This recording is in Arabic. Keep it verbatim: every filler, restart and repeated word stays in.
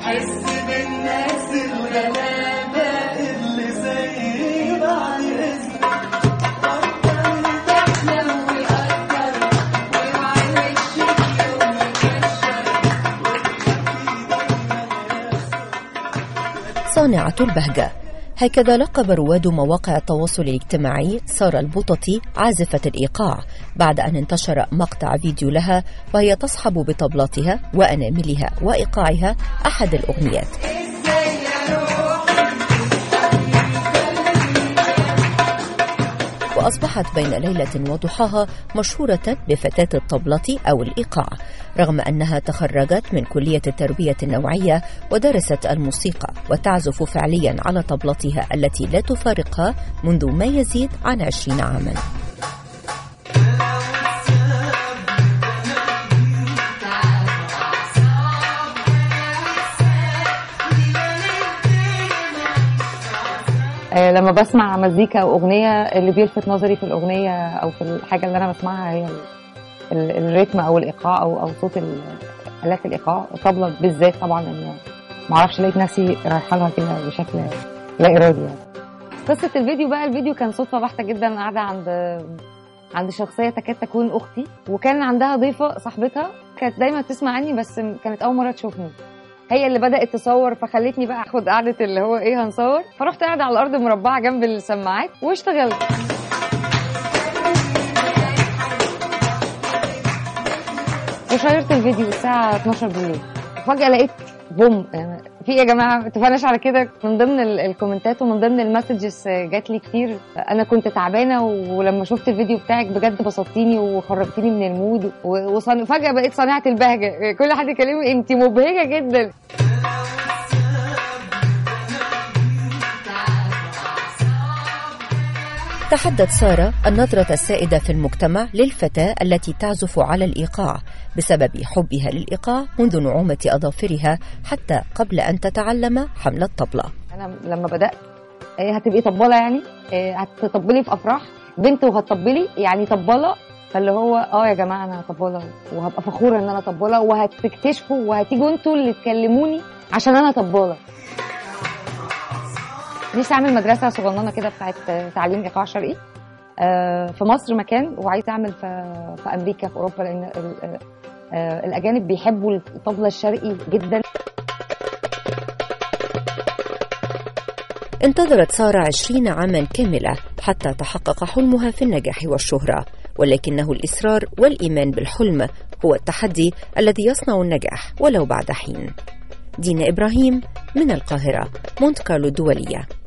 حس بالناس الغلابة اللي زي بعض اسم فكرني تحلم ويقدر ويوعي وشك يوم يكشر. صانعة البهجة، هكذا لقب رواد مواقع التواصل الاجتماعي سارة البططي عازفة الإيقاع بعد أن انتشر مقطع فيديو لها وهي تصحب بطبلاتها وأناملها وإيقاعها أحد الأغنيات. وأصبحت بين ليلة وضحاها مشهورة بفتاة الطبلة أو الإيقاع، رغم أنها تخرجت من كلية التربية النوعية ودرست الموسيقى وتعزف فعليا على طبلتها التي لا تفارقها منذ ما يزيد عن عشرين عاما. لما بسمع مزيكا أو أغنية اللي بيلفت نظري في الأغنية أو في الحاجة اللي أنا بسمعها هي الريتم أو الإيقاع أو أو صوت آلات الإيقاع، الطبلة بالذات طبعا إن ما أعرفش لقيت نفسي رايحة لها كده بشكل لا إرادي يعني. قصة الفيديو بقى، الفيديو كان صدفة بحتة جدا، قاعدة عند عند شخصية تكاد تكون أختي، وكان عندها ضيفة صاحبتها كانت دايما تسمع عني بس كانت أول مرة تشوفني، هي اللي بدأت تصور فخلتني بقى اخد قعدة اللي هو ايه هنصور، فرحت قاعدة على الارض مربعة جنب السماعات واشتغلت. وشيرت الفيديو الساعة اتناشر بالليل، فجأة لقيت بوم، في يا جماعة متفقناش على كده. من ضمن الكومنتات ومن ضمن المسجز جات لي كتير، انا كنت تعبانة ولما شفت الفيديو بتاعك بجد بسطتيني وخرجتيني من المود، وفجأة بقيت صانعة البهجة، كل حد يكلمني انت مبهجة جدا. تحدت سارة النظرة السائدة في المجتمع للفتاة التي تعزف على الإيقاع بسبب حبها للإيقاع منذ نعومة أظافرها حتى قبل أن تتعلم حمل الطبلة. أنا لما بدأت هتبقي طبالة يعني هتطبلي في أفراح بنت وهتطبلي يعني طبالة، فاللي هو اه يا جماعة أنا طبالة وهبقى فخورة إن أنا طبالة، وهتكتشفوا وهتيجوا انتوا اللي تكلموني عشان أنا طبالة. نفسي اعمل مدرسه صغننه كده بتاعت تعليم ايقاع شرقي في مصر مكان، وعايزه اعمل في في امريكا في اوروبا، لان الاجانب بيحبوا الطبله الشرقي جدا. انتظرت سارة عشرين عاما كاملة حتى تحقق حلمها في النجاح والشهرة، ولكنه الإصرار والإيمان بالحلم هو التحدي الذي يصنع النجاح ولو بعد حين. دينا إبراهيم من القاهرة، مونت كارلو الدولية.